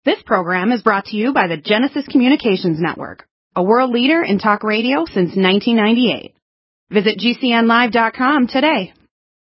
This program is brought to you by the Genesis Communications Network, a world leader in talk radio since 1998. Visit GCNlive.com today.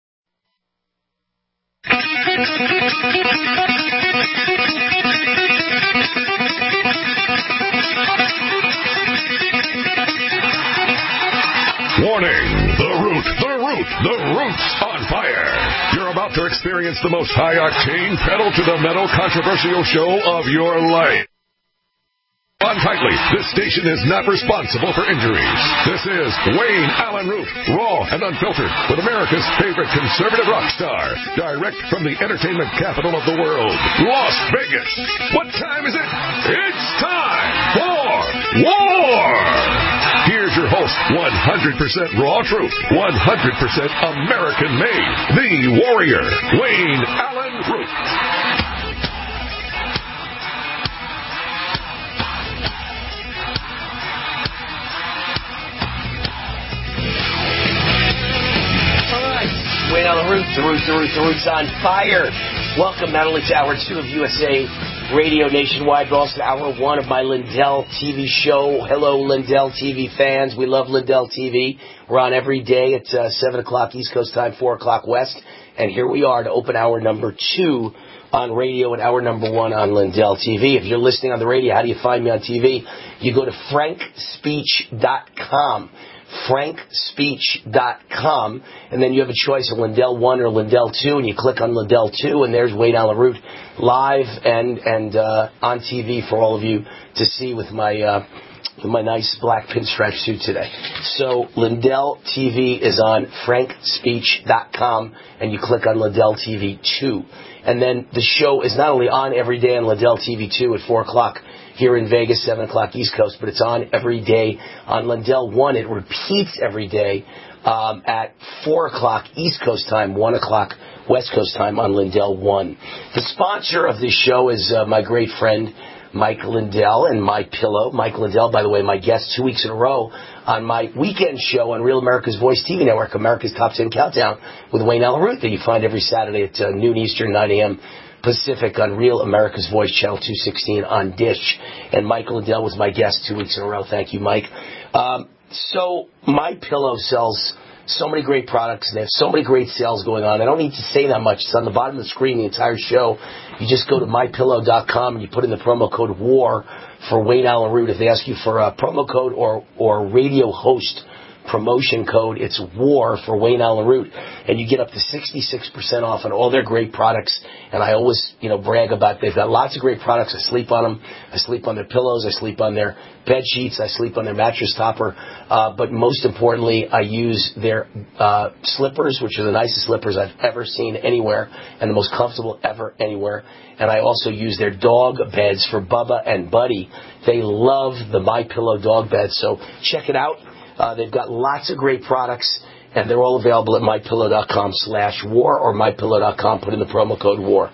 Warning! The Root's on fire! You're about to experience the most high-octane, pedal-to-the-metal controversial show of your life. On tightly, this station is not responsible for injuries. This is Wayne Allen Root, raw and unfiltered, with America's favorite conservative rock star, direct from the entertainment capital of the world, Las Vegas. What time is it? It's time for war! Here's your host, 100% raw truth, 100% American-made, the warrior, Wayne Allen Root. Wayne Allen Root, the Root's on fire. Welcome not only to Hour 2 of USA Radio Nationwide, but also to Hour 1 of my Lindell TV show. Hello, Lindell TV fans. We love Lindell TV. We're on every day at 7 o'clock East Coast time, 4 o'clock West. And here we are to open Hour number 2 on radio and Hour number 1 on Lindell TV. If you're listening on the radio, how do you find me on TV? You go to frankspeech.com. frankspeech.com, and then you have a choice of Lindell 1 or Lindell 2, and you click on Lindell 2, and there's Wayne Allen Root live and on TV for all of you to see with my nice black pinstripe suit today. So Lindell TV is on frankspeech.com, and you click on Lindell TV 2. And then the show is not only on every day on Lindell TV 2 at 4 o'clock here in Vegas, 7 o'clock East Coast, but it's on every day on Lindell 1. It repeats every day at 4 o'clock East Coast time, 1 o'clock West Coast time on Lindell 1. The sponsor of this show is my great friend Mike Lindell and My Pillow. Mike Lindell, by the way, my guest 2 weeks in a row on my weekend show on Real America's Voice TV network, America's Top 10 Countdown with Wayne Allen Root, that you find every Saturday at noon Eastern, 9 a.m. Pacific on Real America's Voice, Channel 216 on Dish. And Mike Lindell was my guest 2 weeks in a row. Thank you, Mike. So My Pillow sells so many great products, and they have so many great sales going on. I don't need to say that much. It's on the bottom of the screen, the entire show. You just go to mypillow.com and you put in the promo code WAR for Wayne Allen Root. If they ask you for a promo code or radio host promotion code, it's WAR for Wayne Allen Root, and you get up to 66% off on all their great products. And I always, brag about they've got lots of great products. I sleep on them. I sleep on their pillows. I sleep on their bed sheets. I sleep on their mattress topper. But most importantly, I use their slippers, which are the nicest slippers I've ever seen anywhere and the most comfortable ever anywhere. And I also use their dog beds for Bubba and Buddy. They love the My Pillow dog beds, so check it out. They've got lots of great products, and they're all available at mypillow.com/war or mypillow.com. Put in the promo code WAR.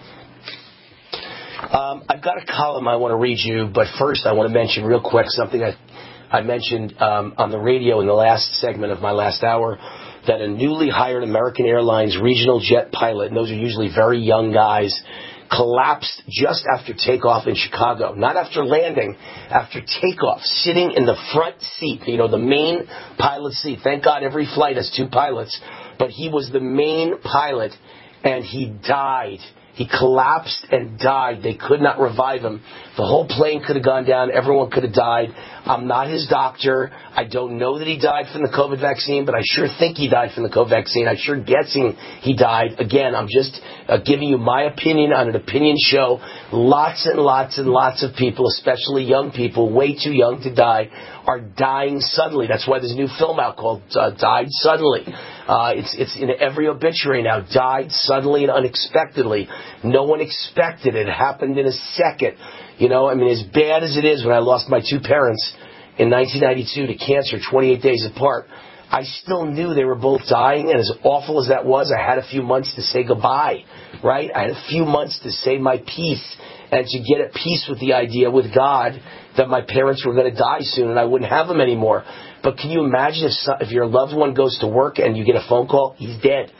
I've got a column I want to read you, but first I want to mention real quick something I mentioned on the radio in the last segment of my last hour, that a newly hired American Airlines regional jet pilot, and those are usually very young guys, collapsed just after takeoff in Chicago. Not after landing, after takeoff, sitting in the front seat, the main pilot seat. Thank God every flight has 2 pilots, but he was the main pilot, and he died. He collapsed and died. They could not revive him. The whole plane could have gone down. Everyone could have died. I'm not his doctor. I don't know that he died from the COVID vaccine, but I sure think he died from the COVID vaccine. I'm sure guessing he died. Again, I'm just giving you my opinion on an opinion show. Lots and lots and lots of people, especially young people, way too young to die, are dying suddenly. That's why there's a new film out called Died Suddenly. It's in every obituary now. Died suddenly and unexpectedly. No one expected it. It happened in a second. As bad as it is, when I lost my 2 parents in 1992 to cancer 28 days apart, I still knew they were both dying, and as awful as that was, I had a few months to say goodbye, right? I had a few months to say my piece and to get at peace with the idea with God that my parents were going to die soon and I wouldn't have them anymore. But can you imagine if your loved one goes to work and you get a phone call, he's dead?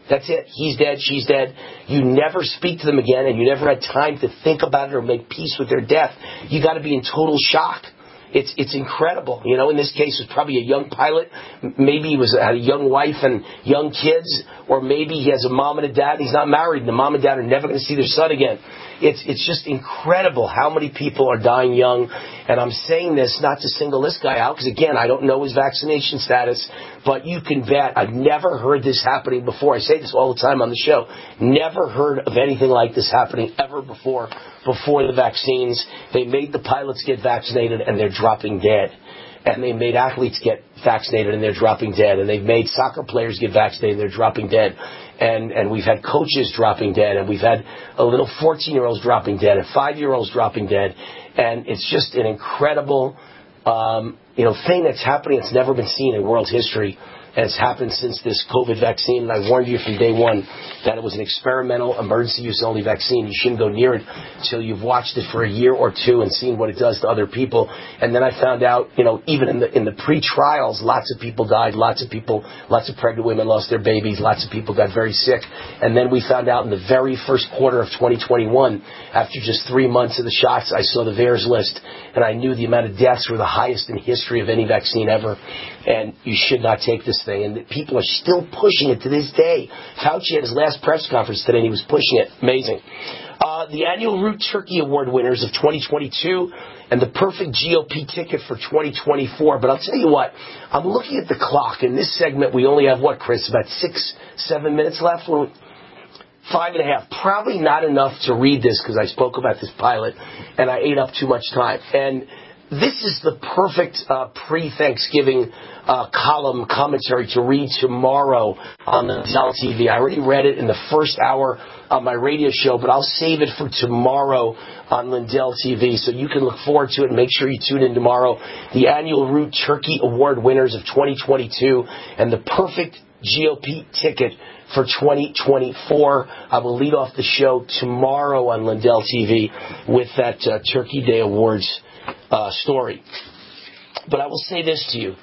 That's it. He's dead. She's dead. You never speak to them again, and you never had time to think about it or make peace with their death. You got to be in total shock. It's incredible. You know, in this case, it was probably a young pilot. Maybe he had a young wife and young kids, or maybe he has a mom and a dad. And he's not married, and the mom and dad are never going to see their son again. It's just incredible how many people are dying young. And I'm saying this not to single this guy out, because, again, I don't know his vaccination status, but you can bet I've never heard this happening before. I say this all the time on the show. Never heard of anything like this happening ever before the vaccines. They made the pilots get vaccinated, and they're dropping dead. And they made athletes get vaccinated, and they're dropping dead. And they've made soccer players get vaccinated, and they're dropping dead. And we've had coaches dropping dead, and we've had a little 14-year-olds dropping dead, and 5-year-olds dropping dead. And it's just an incredible, thing that's happening. It's never been seen in world history. And it's happened since this COVID vaccine. And I warned you from day one that it was an experimental, emergency use only vaccine. You shouldn't go near it until you've watched it for a year or two and seen what it does to other people. And then I found out, even in the pre-trials, lots of people died. Lots of pregnant women lost their babies. Lots of people got very sick. And then we found out in the very first quarter of 2021, after just 3 months of the shots, I saw the VAERS list, and I knew the amount of deaths were the highest in history of any vaccine ever. And you should not take this thing. And people are still pushing it to this day. Fauci had his last press conference today, and he was pushing it. Amazing. The annual Root Turkey Award winners of 2022 and the perfect GOP ticket for 2024. But I'll tell you what, I'm looking at the clock. In this segment, we only have, Chris, about 6-7 minutes left? 5.5. Probably not enough to read this because I spoke about this pilot, and I ate up too much time. And this is the perfect pre-Thanksgiving column commentary to read tomorrow on the Lindell TV. I already read it in the first hour of my radio show, but I'll save it for tomorrow on Lindell TV, so you can look forward to it and make sure you tune in tomorrow. The annual Root Turkey Award winners of 2022 and the perfect GOP ticket for 2024. I will lead off the show tomorrow on Lindell TV with that Turkey Day Awards story. But I will say this to you.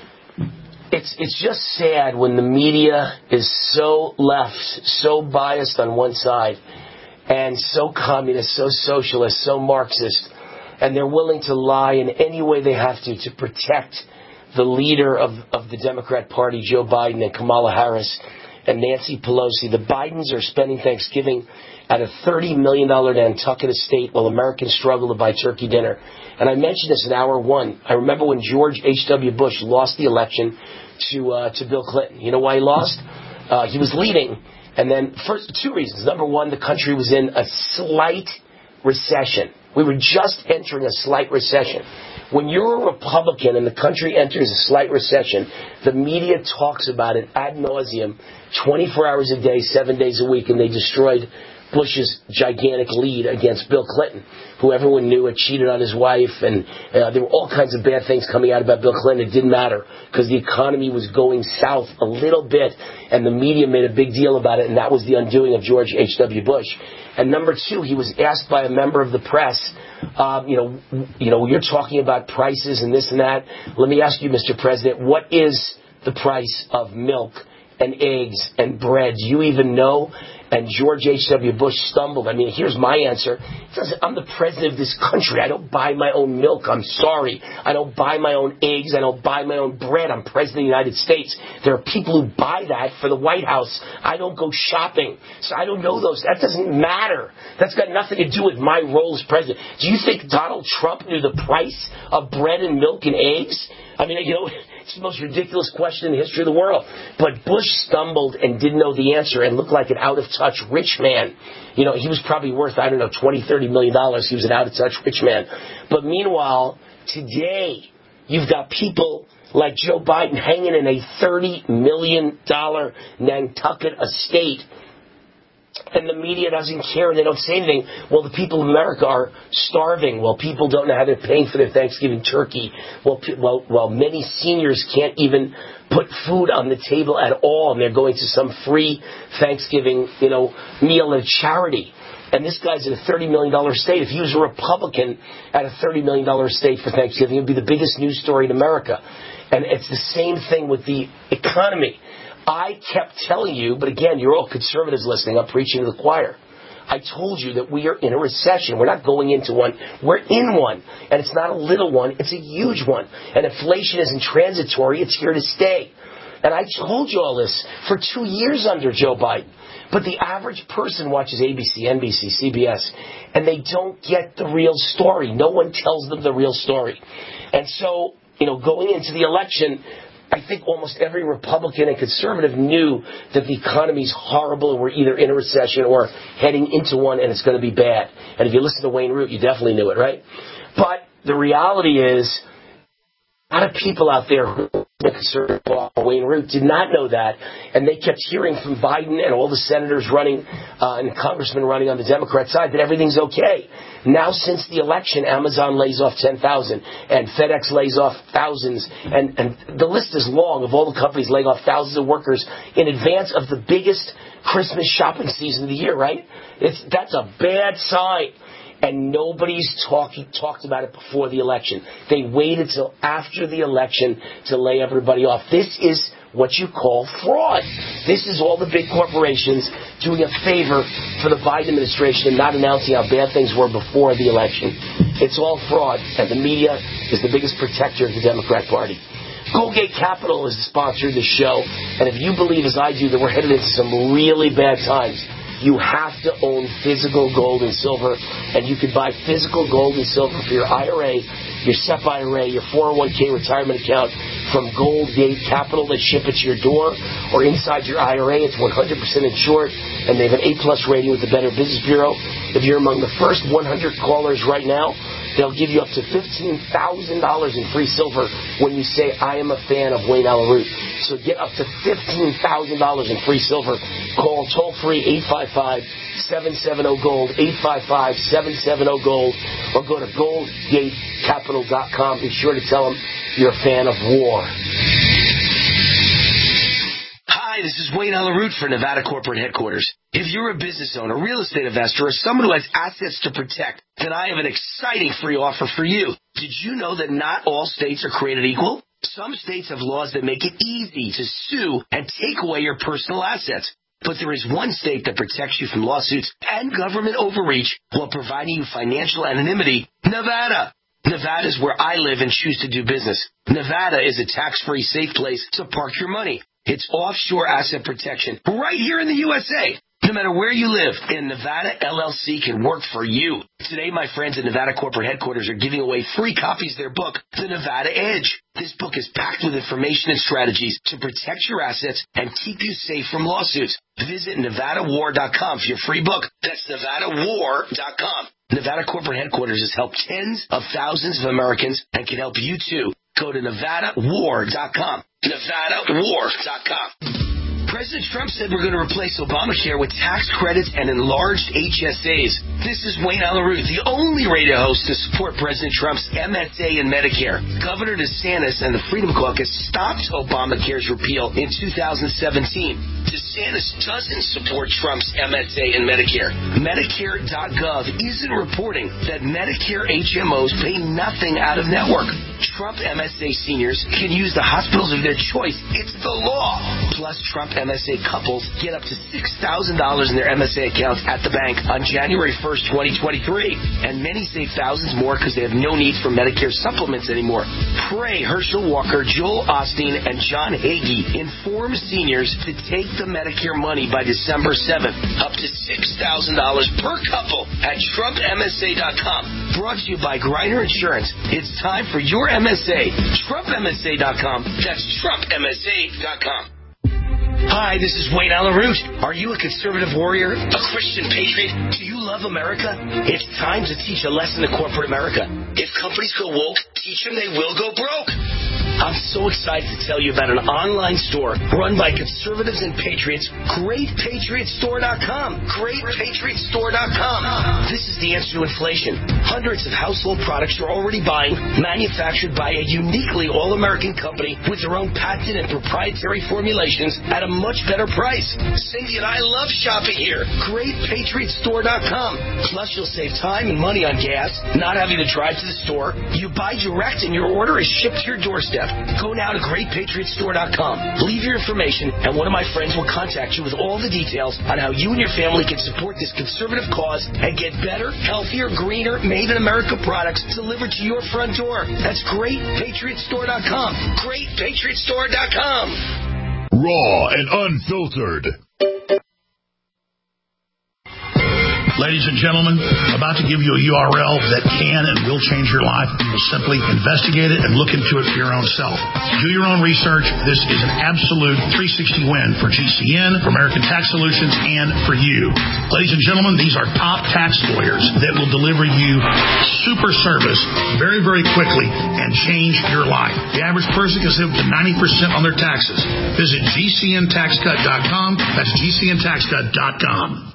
It's just sad when the media is so left, so biased on one side, and so communist, so socialist, so Marxist, and they're willing to lie in any way they have to protect the leader of the Democrat Party, Joe Biden, and Kamala Harris and Nancy Pelosi. The Bidens are spending Thanksgiving at a $30 million Nantucket estate while Americans struggle to buy turkey dinner. And I mentioned this in hour one. I remember when George H.W. Bush lost the election to Bill Clinton. You know why he lost? He was leading. And then, first, 2 reasons. Number one, the country was in a slight recession. We were just entering a slight recession. When you're a Republican and the country enters a slight recession, the media talks about it ad nauseum, 24 hours a day, 7 days a week, and they destroyed Bush's gigantic lead against Bill Clinton, who everyone knew had cheated on his wife, and there were all kinds of bad things coming out about Bill Clinton. It didn't matter because the economy was going south a little bit, and the media made a big deal about it, and that was the undoing of George H.W. Bush. And number two, he was asked by a member of the press, you're talking about prices and this and that. Let me ask you, Mr. President, what is the price of milk and eggs and bread? Do you even know? And George H.W. Bush stumbled. I mean, here's my answer. He says, I'm the president of this country. I don't buy my own milk. I'm sorry. I don't buy my own eggs. I don't buy my own bread. I'm president of the United States. There are people who buy that for the White House. I don't go shopping. So I don't know those. That doesn't matter. That's got nothing to do with my role as president. Do you think Donald Trump knew the price of bread and milk and eggs? I mean, it's the most ridiculous question in the history of the world. But Bush stumbled and didn't know the answer and looked like an out-of-touch rich man. He was probably worth, $20, $30 million. He was an out-of-touch rich man. But meanwhile, today, you've got people like Joe Biden hanging in a $30 million Nantucket estate. And the media doesn't care. They don't say anything. Well, the people of America are starving. Well, people don't know how they're paying for their Thanksgiving turkey. Well, many seniors can't even put food on the table at all, and they're going to some free Thanksgiving, meal at charity. And this guy's at a $30 million estate. If he was a Republican at a $30 million estate for Thanksgiving, it would be the biggest news story in America. And it's the same thing with the economy. I kept telling you, but again, you're all conservatives listening. I'm preaching to the choir. I told you that we are in a recession. We're not going into one. We're in one. And it's not a little one. It's a huge one. And inflation isn't transitory. It's here to stay. And I told you all this for 2 years under Joe Biden. But the average person watches ABC, NBC, CBS, and they don't get the real story. No one tells them the real story. And so, going into the election, I think almost every Republican and conservative knew that the economy's horrible and we're either in a recession or heading into one and it's going to be bad. And if you listen to Wayne Root, you definitely knew it, right? But the reality is, a lot of people out there who are conservative, Wayne Root, did not know that, and they kept hearing from Biden and all the senators running and congressmen running on the Democrat side that everything's okay. Now, since the election, Amazon lays off 10,000, and FedEx lays off thousands, and the list is long of all the companies laying off thousands of workers in advance of the biggest Christmas shopping season of the year, right? That's a bad sign. And nobody's talked about it before the election. They waited till after the election to lay everybody off. This is what you call fraud. This is all the big corporations doing a favor for the Biden administration and not announcing how bad things were before the election. It's all fraud, and the media is the biggest protector of the Democrat Party. Goldgate Capital is the sponsor of this show, and if you believe, as I do, that we're headed into some really bad times, you have to own physical gold and silver, and you can buy physical gold and silver for your IRA, your SEP IRA, your 401k retirement account from Goldgate Capital. They ship it to your door or inside your IRA. It's 100% insured, and they have an A+ rating with the Better Business Bureau. If you're among the first 100 callers right now, they'll give you up to $15,000 in free silver when you say, I am a fan of Wayne Allyn Root. So get up to $15,000 in free silver. Call toll-free 855-770-GOLD, 855-770-GOLD, or go to goldgatecapital.com. Be sure to tell them you're a fan of war. Hi, this is Wayne Allyn Root for Nevada Corporate Headquarters. If you're a business owner, real estate investor, or someone who has assets to protect, then I have an exciting free offer for you. Did you know that not all states are created equal? Some states have laws that make it easy to sue and take away your personal assets. But there is one state that protects you from lawsuits and government overreach while providing you financial anonymity: Nevada. Nevada is where I live and choose to do business. Nevada is a tax-free, safe place to park your money. It's offshore asset protection right here in the USA. No matter where you live, and Nevada LLC can work for you. Today, my friends at Nevada Corporate Headquarters are giving away free copies of their book, The Nevada Edge. This book is packed with information and strategies to protect your assets and keep you safe from lawsuits. Visit NevadaWar.com for your free book. That's NevadaWar.com. Nevada Corporate Headquarters has helped tens of thousands of Americans and can help you too. Go to NevadaWar.com. NevadaWar.com. President Trump said we're going to replace Obamacare with tax credits and enlarged HSAs. This is Wayne Allyn Root, the only radio host to support President Trump's MSA and Medicare. Governor DeSantis and the Freedom Caucus stopped Obamacare's repeal in 2017. DeSantis doesn't support Trump's MSA and Medicare. Medicare.gov isn't reporting that Medicare HMOs pay nothing out of network. Trump MSA seniors can use the hospitals of their choice. It's the law. Plus, Trump MSA couples get up to $6,000 in their MSA accounts at the bank on January 1st, 2023. And many save thousands more because they have no need for Medicare supplements anymore. Pray Herschel Walker, Joel Osteen, and John Hagee inform seniors to take the Medicare money by December 7th. Up to $6,000 per couple at TrumpMSA.com. Brought to you by Griner Insurance. It's time for your MSA. TrumpMSA.com. That's TrumpMSA.com. Hi, this is Wayne Allyn Root. Are you a conservative warrior? A Christian patriot? Do you love America? It's time to teach a lesson to corporate America. If companies go woke, teach them they will go broke. I'm so excited to tell you about an online store run by conservatives and patriots, GreatPatriotStore.com. GreatPatriotStore.com. This is the answer to inflation. Hundreds of household products you're already buying, manufactured by a uniquely all-American company with their own patented and proprietary formulations at a much better price. Cindy and I love shopping here. GreatPatriotStore.com. Plus, you'll save time and money on gas, not having to drive to the store. You buy direct and your order is shipped to your doorstep. Go now to GreatPatriotStore.com. Leave your information, and one of my friends will contact you with all the details on how you and your family can support this conservative cause and get better, healthier, greener, made-in-America products delivered to your front door. That's GreatPatriotStore.com. GreatPatriotStore.com. Raw and unfiltered. Ladies and gentlemen, about to give you a URL that can and will change your life. You will simply investigate it and look into it for your own self. Do your own research. This is an absolute 360 win for GCN, for American Tax Solutions, and for you. Ladies and gentlemen, these are top tax lawyers that will deliver you super service very, very quickly and change your life. The average person can save up to 90% on their taxes. Visit GCNTaxCut.com. That's GCNTaxCut.com.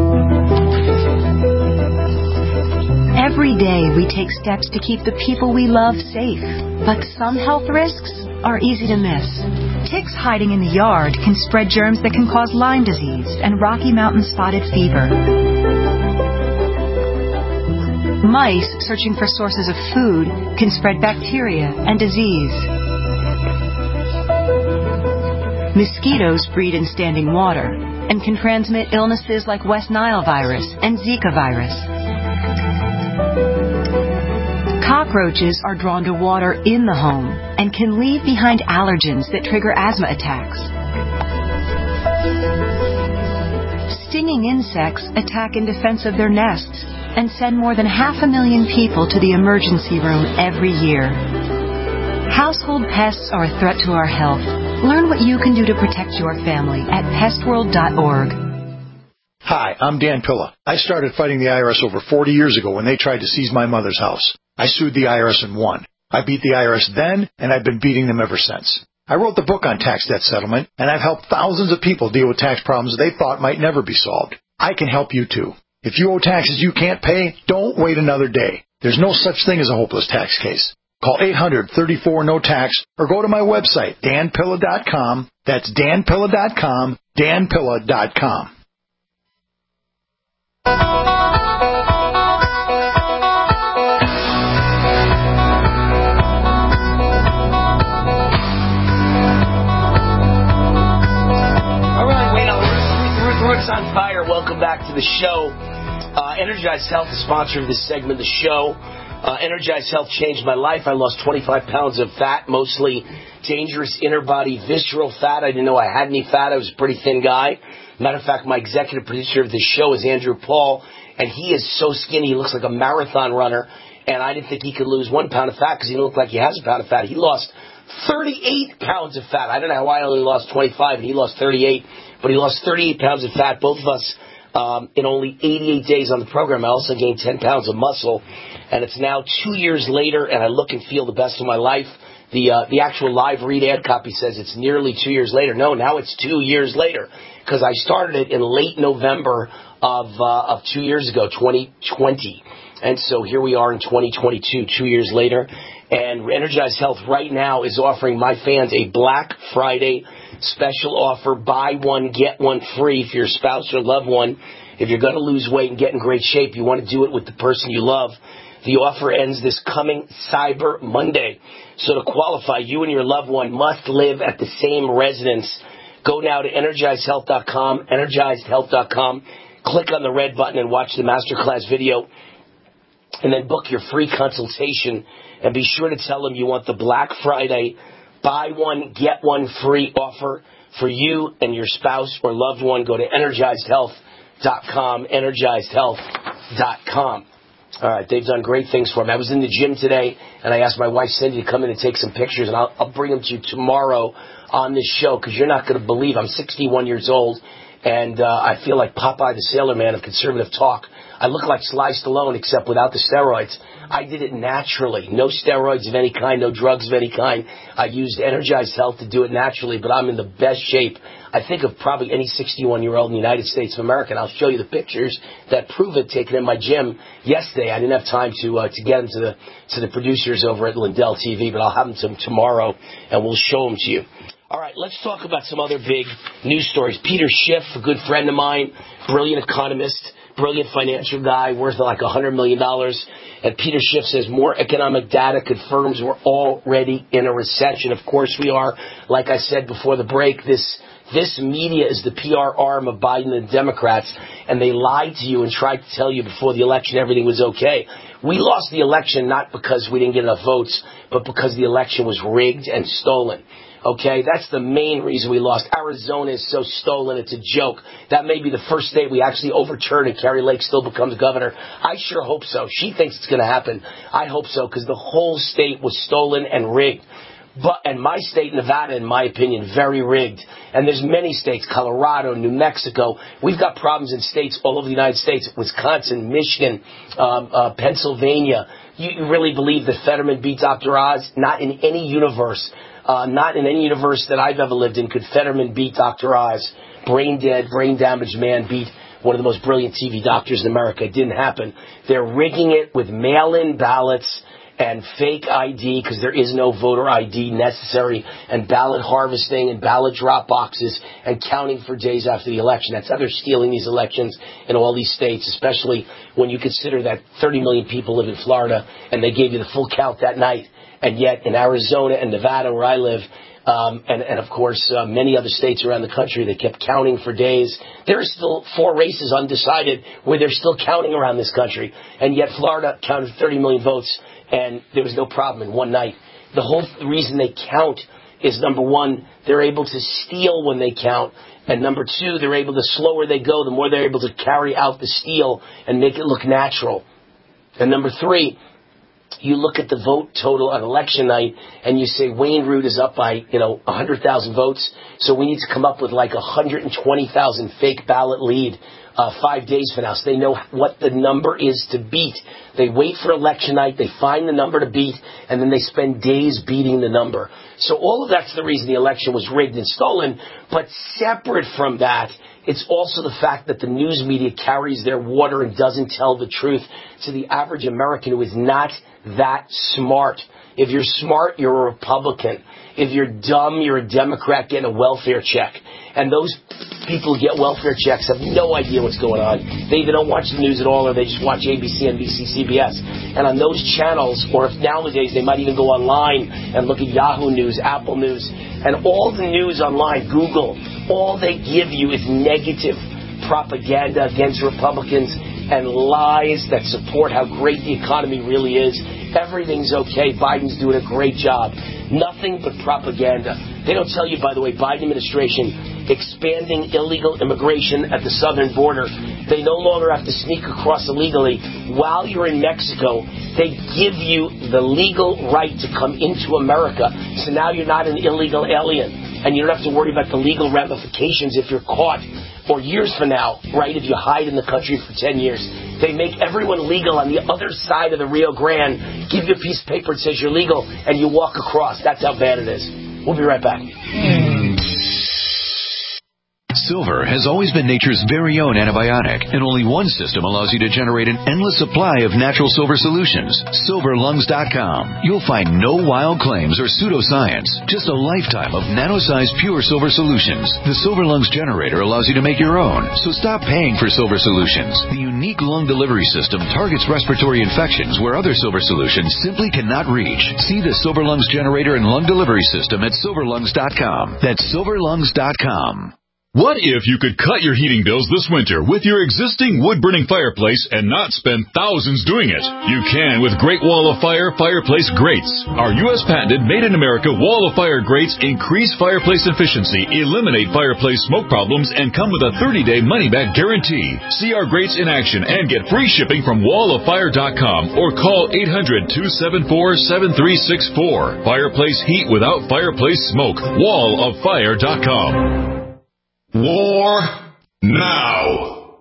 Every day we take steps to keep the people we love safe, but some health risks are easy to miss. Ticks hiding in the yard can spread germs that can cause Lyme disease and Rocky Mountain spotted fever. Mice searching for sources of food can spread bacteria and disease. Mosquitoes breed in standing water and can transmit illnesses like West Nile virus and Zika virus. Cockroaches are drawn to water in the home and can leave behind allergens that trigger asthma attacks. Stinging insects attack in defense of their nests and send more than 500,000 people to the emergency room every year. Household pests are a threat to our health. Learn what you can do to protect your family at pestworld.org. Hi, I'm Dan Pilla. I started fighting the IRS over 40 years ago when they tried to seize my mother's house. I sued the IRS and won. I beat the IRS then, and I've been beating them ever since. I wrote the book on tax debt settlement, and I've helped thousands of people deal with tax problems they thought might never be solved. I can help you too. If you owe taxes you can't pay, don't wait another day. There's no such thing as a hopeless tax case. Call 800-34-NO-TAX or go to my website, danpilla.com. That's danpilla.com, danpilla.com. Roots on Fire, welcome back to the show. Energized Health is sponsoring this segment of the show. Energized Health changed my life. I lost 25 pounds of fat, mostly dangerous inner body visceral fat. I didn't know I had any fat. I was a pretty thin guy. Matter of fact, my executive producer of this show is Andrew Paul, and he is so skinny. He looks like a marathon runner, and I didn't think he could lose 1 pound of fat because he didn't look like he has a pound of fat. He lost 38 pounds of fat. I don't know why I only lost 25 and he lost 38, but he lost 38 pounds of fat. Both of us in only 88 days on the program. I also gained 10 pounds of muscle, and it's now 2 years later, and I look and feel the best of my life. The actual live read ad copy says it's nearly 2 years later. No, now it's 2 years later because I started it in late November of 2 years ago, 2020. And so here we are in 2022, 2 years later. And Energized Health right now is offering my fans a Black Friday special offer. Buy one, get one free for your spouse or loved one. If you're going to lose weight and get in great shape, you want to do it with the person you love. The offer ends this coming Cyber Monday. So to qualify, you and your loved one must live at the same residence. Go now to EnergizedHealth.com, EnergizedHealth.com. Click on the red button and watch the masterclass video. And then book your free consultation. And be sure to tell them you want the Black Friday buy one, get one free offer for you and your spouse or loved one. Go to EnergizedHealth.com, EnergizedHealth.com. All right, they've done great things for me. I was in the gym today, and I asked my wife, Cindy, to come in and take some pictures, and I'll bring them to you tomorrow on this show because you're not going to believe I'm 61 years old, and I feel like Popeye the Sailor Man of conservative talk. I look like Sly Stallone, except without the steroids. I did it naturally. No steroids of any kind, no drugs of any kind. I used Energized Health to do it naturally, but I'm in the best shape, I think, of probably any 61-year-old in the United States of America. And I'll show you the pictures that prove it taken in my gym yesterday. I didn't have time to get them to the producers over at Lindell TV, but I'll have them to them tomorrow, and we'll show them to you. All right, let's talk about some other big news stories. Peter Schiff, a good friend of mine, brilliant economist, brilliant financial guy worth like $100 million. And Peter Schiff says more economic data confirms we're already in a recession. Of course we are. Like I said before the break, this media is the PR arm of Biden and the Democrats, and they lied to you and tried to tell you before the election everything was okay. We lost the election not because we didn't get enough votes, but because the election was rigged and stolen. Okay, that's the main reason we lost. Arizona is so stolen, it's a joke. That may be the first state we actually overturn and Kari Lake still becomes governor. I sure hope so. She thinks it's going to happen. I hope so, because the whole state was stolen and rigged. And my state, Nevada, in my opinion, very rigged. And there's many states, Colorado, New Mexico. We've got problems in states all over the United States, Wisconsin, Michigan, Pennsylvania. You really believe that Fetterman beat Dr. Oz? Not in any universe. Not in any universe that I've ever lived in could Fetterman beat Dr. Oz. Brain dead, brain damaged man beat one of the most brilliant TV doctors in America. It didn't happen. They're rigging it with mail-in ballots and fake ID, because there is no voter ID necessary, and ballot harvesting and ballot drop boxes and counting for days after the election. That's how they're stealing these elections in all these states, especially when you consider that 30 million people live in Florida and they gave you the full count that night. And yet in Arizona and Nevada, where I live, and of course many other states around the country, they kept counting for days. There are still 4 races undecided where they're still counting around this country. And yet Florida counted 30 million votes, and there was no problem in one night. The whole reason they count is, number one, they're able to steal when they count. And number two, they're able to, slower they go, the more they're able to carry out the steal and make it look natural. And number three, you look at the vote total on election night and you say Wayne Root is up by, 100,000 votes. So we need to come up with like 120,000 fake ballot lead 5 days from now. So they know what the number is to beat. They wait for election night, they find the number to beat, and then they spend days beating the number. So all of that's the reason the election was rigged and stolen. But separate from that, it's also the fact that the news media carries their water and doesn't tell the truth to the average American who is not that smart. If you're smart, you're a Republican. If you're dumb, you're a Democrat getting a welfare check. And those people who get welfare checks have no idea what's going on. They either don't watch the news at all or they just watch ABC, NBC, CBS. And on those channels, or if nowadays they might even go online and look at Yahoo News, Apple News, and all the news online, Google, all they give you is negative propaganda against Republicans and lies that support how great the economy really is. Everything's okay. Biden's doing a great job. Nothing but propaganda. They don't tell you, by the way, Biden administration expanding illegal immigration at the southern border. They no longer have to sneak across illegally. While you're in Mexico, they give you the legal right to come into America. So now you're not an illegal alien. And you don't have to worry about the legal ramifications if you're caught. Or years from now, right, if you hide in the country for 10 years. They make everyone legal on the other side of the Rio Grande, give you a piece of paper that says you're legal, and you walk across. That's how bad it is. We'll be right back. Silver has always been nature's very own antibiotic, and only one system allows you to generate an endless supply of natural silver solutions. SilverLungs.com. You'll find no wild claims or pseudoscience, just a lifetime of nano-sized pure silver solutions. The Silver Lungs generator allows you to make your own, so stop paying for silver solutions. The unique lung delivery system targets respiratory infections where other silver solutions simply cannot reach. See the Silver Lungs generator and lung delivery system at SilverLungs.com. That's SilverLungs.com. What if you could cut your heating bills this winter with your existing wood-burning fireplace and not spend thousands doing it? You can with Great Wall of Fire fireplace grates. Our U.S. patented made-in-America Wall of Fire grates increase fireplace efficiency, eliminate fireplace smoke problems, and come with a 30-day money-back guarantee. See our grates in action and get free shipping from walloffire.com or call 800-274-7364. Fireplace heat without fireplace smoke. walloffire.com. War now.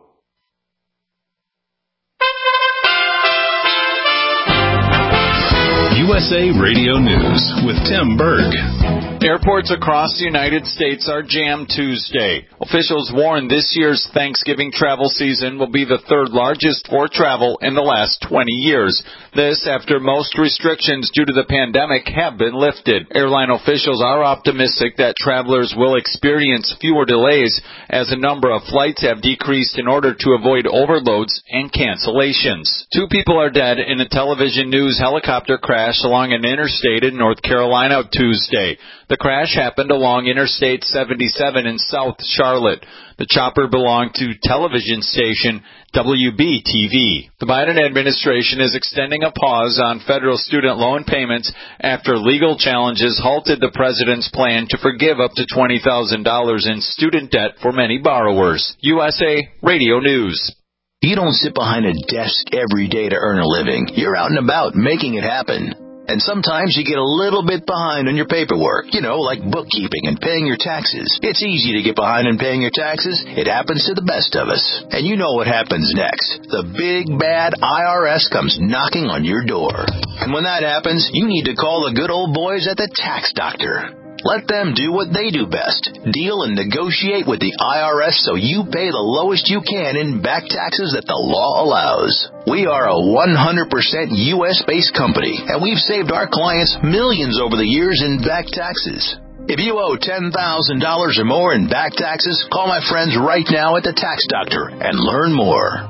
USA Radio News with Tim Berg. Airports across the United States are jammed Tuesday. Officials warn this year's Thanksgiving travel season will be the third largest for travel in the last 20 years. This after most restrictions due to the pandemic have been lifted. Airline officials are optimistic that travelers will experience fewer delays as a number of flights have decreased in order to avoid overloads and cancellations. 2 people are dead in a television news helicopter crash along an interstate in North Carolina Tuesday. The crash happened along Interstate 77 in South Charlotte. The chopper belonged to television station WBTV. The Biden administration is extending a pause on federal student loan payments after legal challenges halted the president's plan to forgive up to $20,000 in student debt for many borrowers. USA Radio News. You don't sit behind a desk every day to earn a living. You're out and about making it happen. And sometimes you get a little bit behind on your paperwork, like bookkeeping and paying your taxes. It's easy to get behind in paying your taxes. It happens to the best of us. And you know what happens next. The big, bad IRS comes knocking on your door. And when that happens, you need to call the good old boys at the Tax Doctor. Let them do what they do best. Deal and negotiate with the IRS so you pay the lowest you can in back taxes that the law allows. We are a 100% U.S.-based company, and we've saved our clients millions over the years in back taxes. If you owe $10,000 or more in back taxes, call my friends right now at the Tax Doctor and learn more.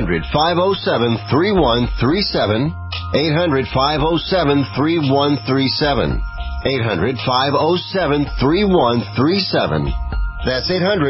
800-507-3137. 800-507-3137. 800-507-3137. That's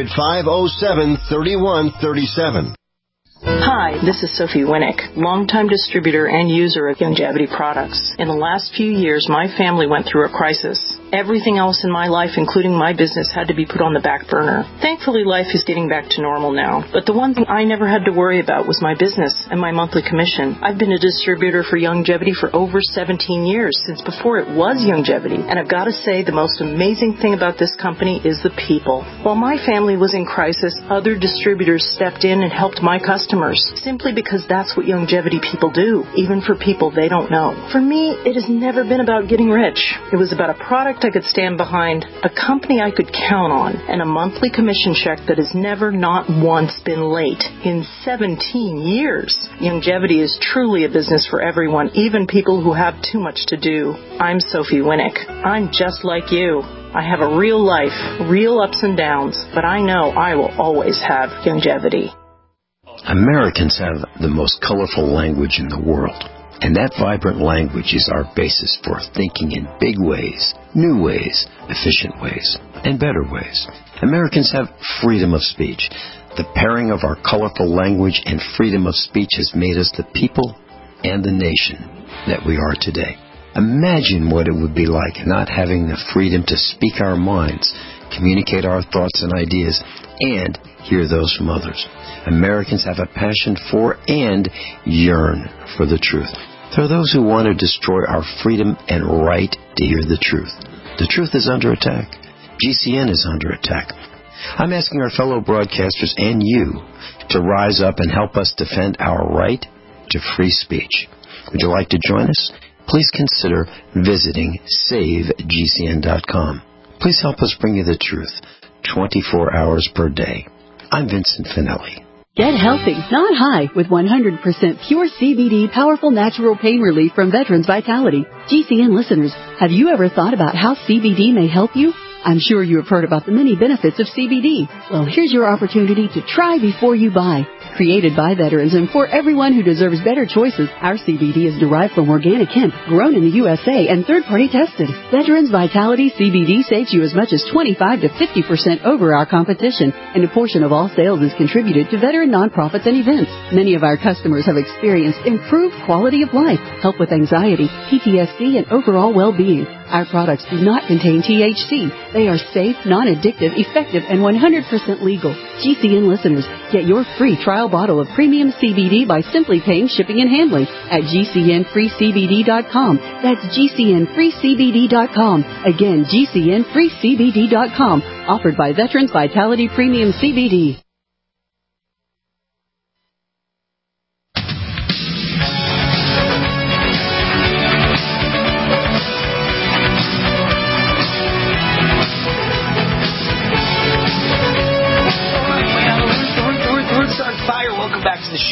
800-507-3137. Hi, this is Sophie Winnick, longtime distributor and user of Youngevity products. In the last few years, my family went through a crisis. Everything else in my life, including my business, had to be put on the back burner. Thankfully, life is getting back to normal now. But the one thing I never had to worry about was my business and my monthly commission. I've been a distributor for Youngevity for over 17 years, since before it was Youngevity. And I've got to say, the most amazing thing about this company is the people. While my family was in crisis, other distributors stepped in and helped my customers, simply because that's what Youngevity people do, even for people they don't know. For me, it has never been about getting rich. It was about a product I could stand behind, a company I could count on, and a monthly commission check that has never, not once, been late in 17 years. Youngevity is truly a business for everyone, even people who have too much to do. I'm Sophie Winnick. I'm just like you. I have a real life, real ups and downs, but I know I will always have Youngevity. Americans have the most colorful language in the world. And that vibrant language is our basis for thinking in big ways, new ways, efficient ways, and better ways. Americans have freedom of speech. The pairing of our colorful language and freedom of speech has made us the people and the nation that we are today. Imagine what it would be like not having the freedom to speak our minds, communicate our thoughts and ideas, and hear those from others. Americans have a passion for and yearn for the truth. There are those who want to destroy our freedom and right to hear the truth. The truth is under attack. GCN is under attack. I'm asking our fellow broadcasters and you to rise up and help us defend our right to free speech. Would you like to join us? Please consider visiting SaveGCN.com. Please help us bring you the truth 24 hours per day. I'm Vincent Finelli. Get healthy, not high, with 100% pure CBD powerful natural pain relief from Veterans Vitality. GCN listeners, have you ever thought about how CBD may help you? I'm sure you have heard about the many benefits of CBD. Well, here's your opportunity to try before you buy. Created by veterans and for everyone who deserves better choices, our CBD is derived from organic hemp, grown in the USA, and third-party tested. Veterans Vitality CBD saves you as much as 25 to 50% over our competition, and a portion of all sales is contributed to veteran nonprofits and events. Many of our customers have experienced improved quality of life, help with anxiety, PTSD, and overall well-being. Our products do not contain THC. They are safe, non-addictive, effective, and 100% legal. GCN listeners, get your free trial bottle of premium CBD by simply paying shipping and handling at GCNFreeCBD.com. That's GCNFreeCBD.com. Again, GCNFreeCBD.com. Offered by Veterans Vitality Premium CBD.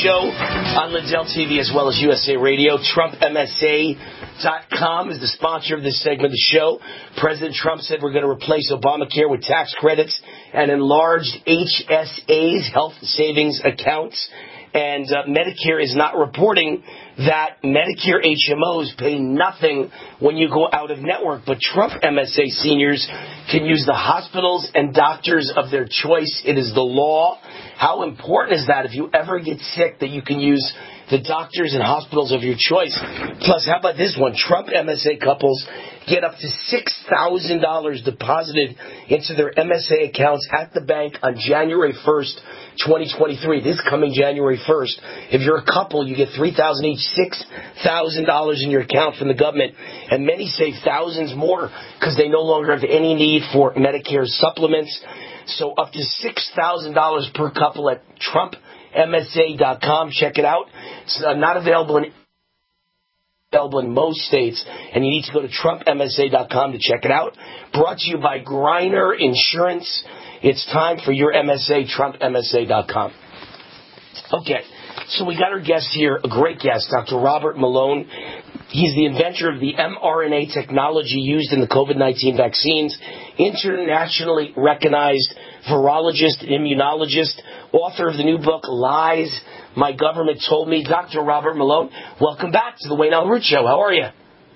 Show on Lindell TV as well as USA Radio. TrumpMSA.com is the sponsor of this segment of the show. President Trump said we're going to replace Obamacare with tax credits and enlarged HSAs, health savings accounts. And Medicare is not reporting that Medicare HMOs pay nothing when you go out of network. But Trump MSA seniors can use the hospitals and doctors of their choice. It is the law. How important is that if you ever get sick that you can use the doctors and hospitals of your choice? Plus, how about this one? Trump MSA couples get up to $6,000 deposited into their MSA accounts at the bank on January 1st, 2023. This coming January 1st. If you're a couple, you get $3,000 each, $6,000 in your account from the government. And many save thousands more because they no longer have any need for Medicare supplements. So up to $6,000 per couple at TrumpMSA.com. Check it out. It's not available in most states, and you need to go to TrumpMSA.com to check it out. Brought to you by Griner Insurance. It's time for your MSA, TrumpMSA.com. Okay, so we got our guest here, a great guest, Dr. Robert Malone. He's the inventor of the mRNA technology used in the COVID-19 vaccines, internationally recognized virologist and immunologist, author of the new book, Lies My Government Told Me. Dr. Robert Malone, welcome back to the Wayne Allyn Root Show. How are you?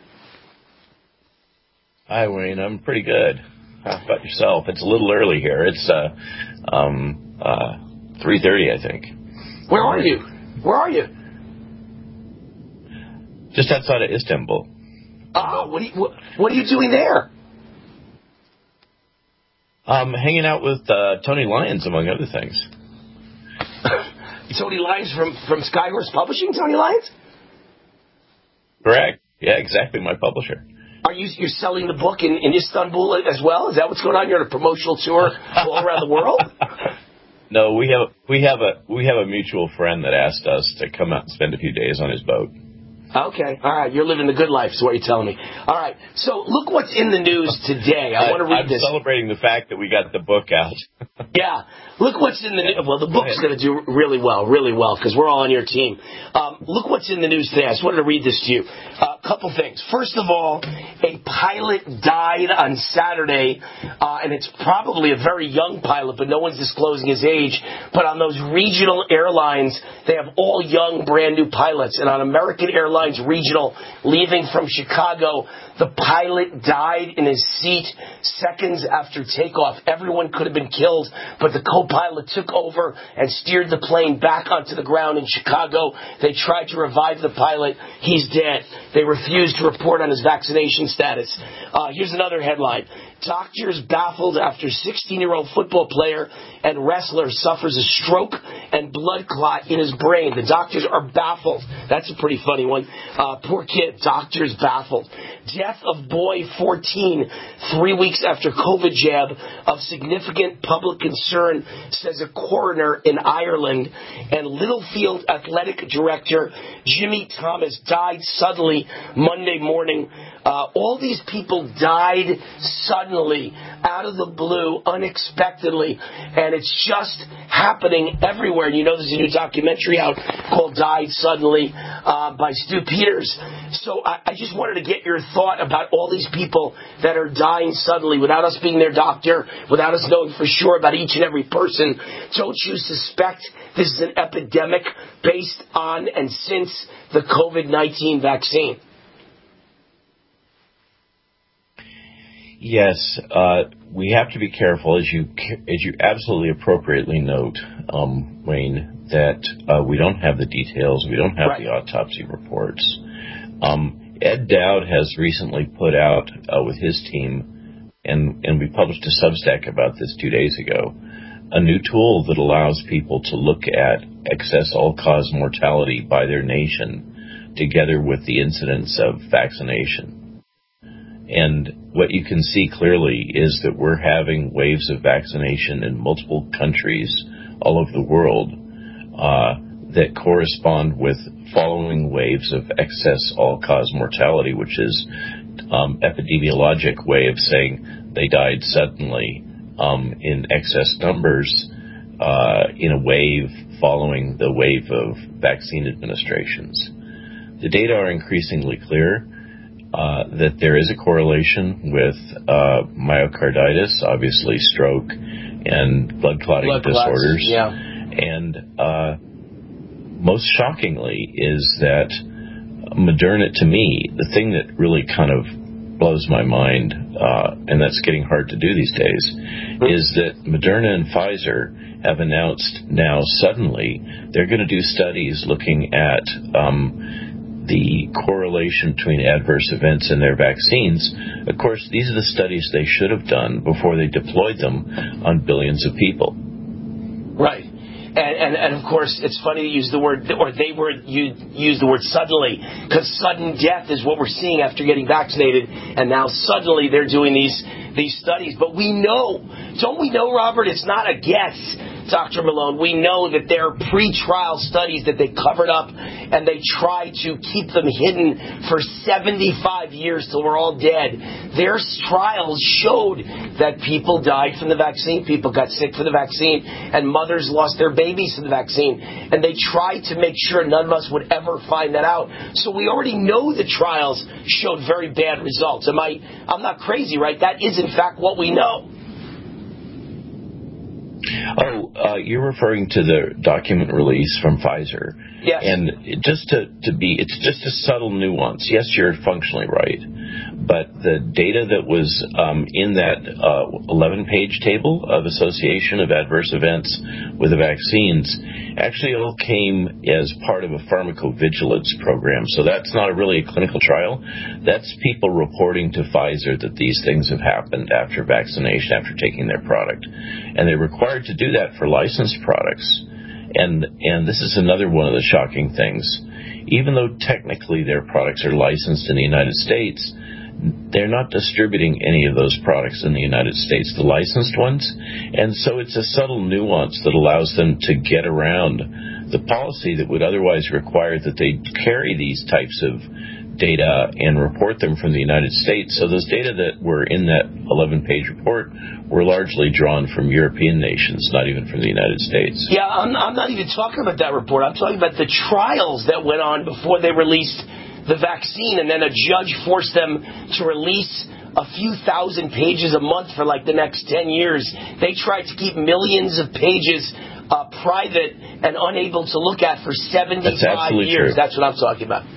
Hi, Wayne. I'm pretty good. How about yourself? It's a little early here. It's 3:30, I think. Where are you? Where are you? Just outside of Istanbul. Oh, what are you doing there? Hanging out with Tony Lyons, among other things. Tony Lyons from Skyhorse Publishing, Tony Lyons? Correct. Yeah, exactly, my publisher. You're selling the book in Istanbul as well? Is that what's going on? You're on a promotional tour all around the world? No, we have a mutual friend that asked us to come out and spend a few days on his boat. Okay, all right. You're living the good life is what you're telling me. All right, so look what's in the news today. I want to read this. I'm celebrating the fact that we got the book out. Yeah, look what's in the news. Well, the book's going to do really well, because we're all on your team. Look what's in the news today. I just wanted to read this to you. A couple things. First of all, a pilot died on Saturday, and it's probably a very young pilot, but no one's disclosing his age. But on those regional airlines, they have all young, brand-new pilots. And on American Airlines Regional, leaving from Chicago, the pilot died in his seat seconds after takeoff. Everyone could have been killed, but the co-pilot took over and steered the plane back onto the ground in Chicago. They tried to revive the pilot. He's dead. They refused to report on his vaccination status. Here's another headline. Doctors baffled after 16-year-old football player and wrestler suffers a stroke and blood clot in his brain. The doctors are baffled. That's a pretty funny one. Poor kid. Doctors baffled. Death of boy 14, 3 weeks after COVID jab of significant public concern, says a coroner in Ireland. And Littlefield athletic director Jimmy Thomas died suddenly Monday morning. All these people died suddenly, out of the blue, unexpectedly, and it's just happening everywhere. And you know there's a new documentary out called Died Suddenly by Stu Peters. So I just wanted to get your thought about all these people that are dying suddenly without us being their doctor, without us knowing for sure about each and every person. Don't you suspect this is an epidemic based on and since the COVID-19 vaccine? Yes, we have to be careful, as you absolutely appropriately note, Wayne, that we don't have the details, we don't have the autopsy reports. Ed Dowd has recently put out with his team, and we published a Substack about this 2 days ago, a new tool that allows people to look at excess all-cause mortality by their nation, together with the incidence of vaccination. And what you can see clearly is that we're having waves of vaccination in multiple countries all over the world that correspond with following waves of excess all-cause mortality, which is epidemiologic way of saying they died suddenly in excess numbers. in a wave following the wave of vaccine administrations. The data are increasingly clear that there is a correlation with myocarditis, obviously stroke, and blood clotting disorders. Yeah. And most shockingly is that Moderna, to me, the thing that really kind of blows my mind, and that's getting hard to do these days, is that Moderna and Pfizer have announced now suddenly they're going to do studies looking at the correlation between adverse events and their vaccines. Of course, these are the studies they should have done before they deployed them on billions of people. Right. And of course, it's funny to use the word, or use the word suddenly, because sudden death is what we're seeing after getting vaccinated, and now suddenly they're doing these studies. But we know, don't we know, Robert, it's not a guess, Dr. Malone. We know that there are pre-trial studies that they covered up, and they tried to keep them hidden for 75 years till we're all dead. Their trials showed that people died from the vaccine, people got sick from the vaccine, and mothers lost their babies from the vaccine. And they tried to make sure none of us would ever find that out. So we already know the trials showed very bad results. I'm not crazy, right? That is, in fact, what we know. You're referring to the document release from Pfizer. Yes. And it's just a subtle nuance. Yes, you're functionally right. But the data that was in that 11-page table of association of adverse events with the vaccines actually all came as part of a pharmacovigilance program. So that's not really a clinical trial. That's people reporting to Pfizer that these things have happened after vaccination, after taking their product. And they're required to do that for licensed products. And this is another one of the shocking things. Even though technically their products are licensed in the United States, they're not distributing any of those products in the United States, the licensed ones. And so it's a subtle nuance that allows them to get around the policy that would otherwise require that they carry these types of data and report them from the United States. So those data that were in that 11-page report were largely drawn from European nations, not even from the United States. Yeah, I'm not even talking about that report. I'm talking about the trials that went on before they released the vaccine, and then a judge forced them to release a few thousand pages a month for like the next 10 years. They tried to keep millions of pages private and unable to look at for 75 years. True. That's what I'm talking about.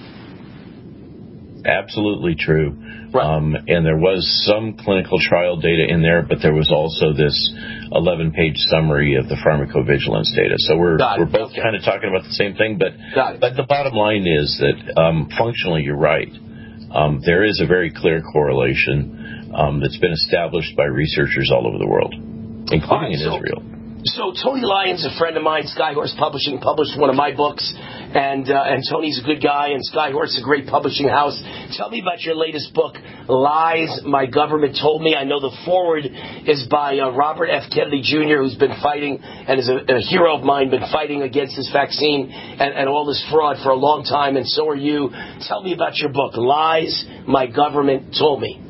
Absolutely true. Right. And there was some clinical trial data in there, but there was also this 11-page summary of the pharmacovigilance data. So we're both kind of talking about the same thing, but the bottom line is that functionally you're right. There is a very clear correlation that's been established by researchers all over the world, including in Israel. So Tony Lyons, a friend of mine, Skyhorse Publishing, published one of my books, and Tony's a good guy, and Skyhorse is a great publishing house. Tell me about your latest book, Lies My Government Told Me. I know the foreword is by Robert F. Kennedy Jr., who's been fighting, and is a hero of mine, been fighting against this vaccine and all this fraud for a long time, and so are you. Tell me about your book, Lies My Government Told Me.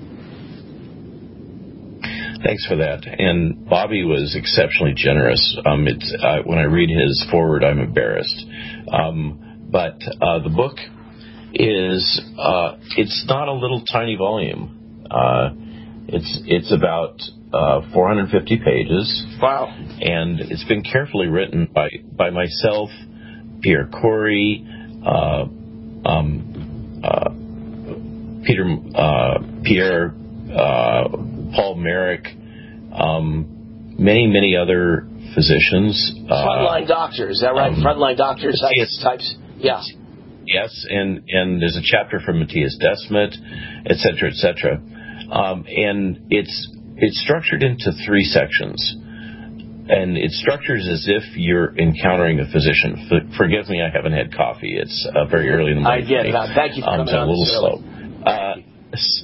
Thanks for that. And Bobby was exceptionally generous. When I read his foreword, I'm embarrassed. But the book is it's not a little tiny volume. It's about 450 pages. Wow! And it's been carefully written by myself, Pierre Corey, Pierre. Paul Merrick, many other physicians. Frontline doctors, is that right? Frontline doctors types? Yeah. Yes, and there's a chapter from Matthias Desmet, et cetera, and it's structured into 3 sections. And it's structured as if you're encountering a physician. Forgive me, I haven't had coffee. It's very early in the morning. I get it. Thank you for coming on. A little slow.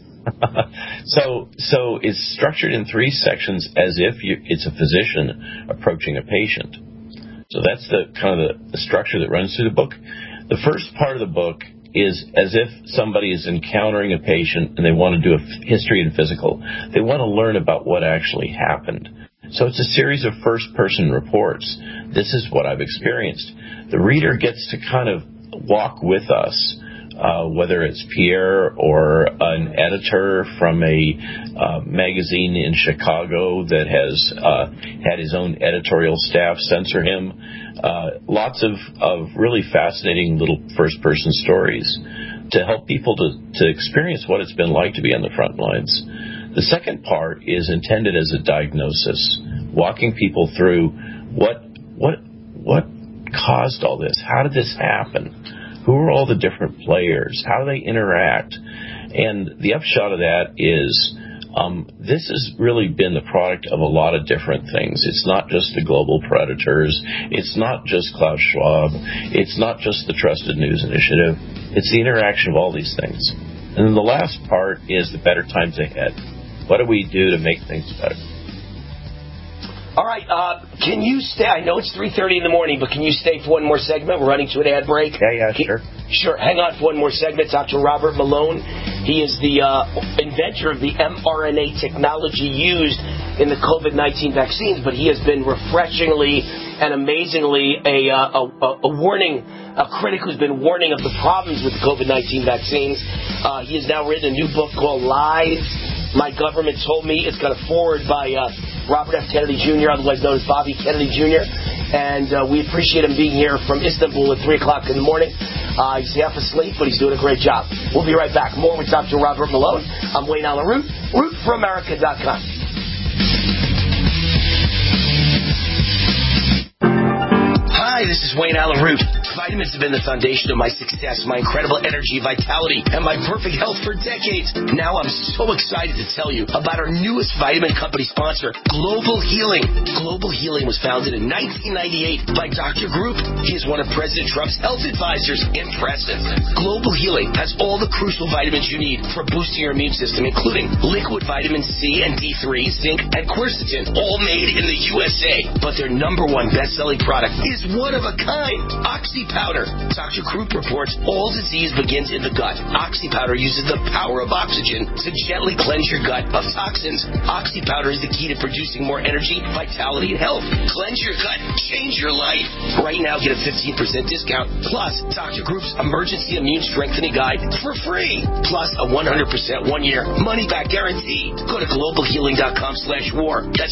So it's structured in 3 sections as if it's a physician approaching a patient. So that's the kind of the structure that runs through the book. The first part of the book is as if somebody is encountering a patient and they want to do a history and physical. They want to learn about what actually happened. So it's a series of first-person reports. This is what I've experienced. The reader gets to kind of walk with us, whether it's Pierre or an editor from a magazine in Chicago that has had his own editorial staff censor him. Lots of really fascinating little first-person stories to help people to experience what it's been like to be on the front lines. The second part is intended as a diagnosis, walking people through what caused all this? How did this happen? Who are all the different players? How do they interact? And the upshot of that is this has really been the product of a lot of different things. It's not just the global predators. It's not just Klaus Schwab. It's not just the Trusted News Initiative. It's the interaction of all these things. And then the last part is the better times ahead. What do we do to make things better? All right, can you stay? I know it's 3:30 in the morning, but can you stay for one more segment? We're running to an ad break. Sure. Sure, hang on for one more segment. Dr. Robert Malone, he is the inventor of the mRNA technology used in the COVID-19 vaccines, but he has been refreshingly and amazingly a critic who's been warning of the problems with the COVID-19 vaccines. He has now written a new book called Lies My Government Told Me. It's got a foreword by Robert F. Kennedy Jr., otherwise known as Bobby Kennedy Jr., and we appreciate him being here from Istanbul at 3 o'clock in the morning. He's half asleep, but he's doing a great job. We'll be right back. More with Dr. Robert Malone. I'm Wayne Allen Root, rootforamerica.com. Hi, this is Wayne Allen Root. Vitamins have been the foundation of my success, my incredible energy, vitality, and my perfect health for decades. Now I'm so excited to tell you about our newest vitamin company sponsor, Global Healing. Global Healing was founded in 1998 by Dr. Group. He is one of President Trump's health advisors. Impressive. Global Healing has all the crucial vitamins you need for boosting your immune system, including liquid vitamin C and D3, zinc, and quercetin, all made in the USA. But their number one best-selling product is one of a kind, Oxy Powder. Dr. Krupp reports all disease begins in the gut. Oxy Powder uses the power of oxygen to gently cleanse your gut of toxins. Oxy Powder is the key to producing more energy, vitality, and health. Cleanse your gut. Change your life. Right now, get a 15% discount, plus Dr. Krupp's Emergency Immune Strengthening Guide for free, plus a 100% one-year money-back guarantee. Go to globalhealing.com/war. That's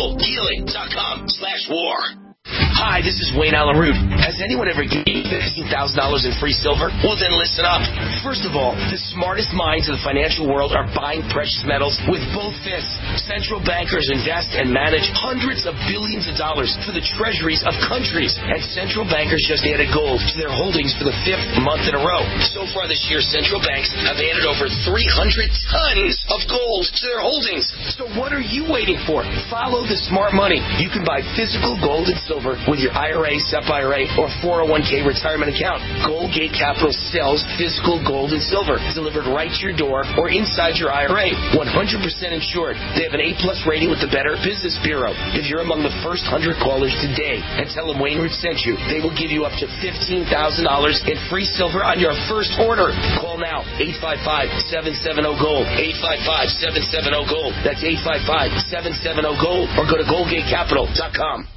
globalhealing.com/war. Hi, this is Wayne Allen Root. Has anyone ever given you $15,000 in free silver? Well, then listen up. First of all, the smartest minds of the financial world are buying precious metals with both fists. Central bankers invest and manage hundreds of billions of dollars for the treasuries of countries. And central bankers just added gold to their holdings for the 5th month in a row. So far this year, central banks have added over 300 tons of gold to their holdings. So what are you waiting for? Follow the smart money. You can buy physical gold and silver with your IRA, SEP IRA, or 401k retirement account. Goldgate Capital sells physical gold and silver delivered right to your door or inside your IRA. 100% insured. They have an A+ rating with the Better Business Bureau. If you're among the first 100 callers today and tell them Wayne Root sent you, they will give you up to $15,000 in free silver on your first order. Call now. 855-770-GOLD. 855-770-GOLD. That's 855-770-GOLD. Or go to GoldgateCapital.com.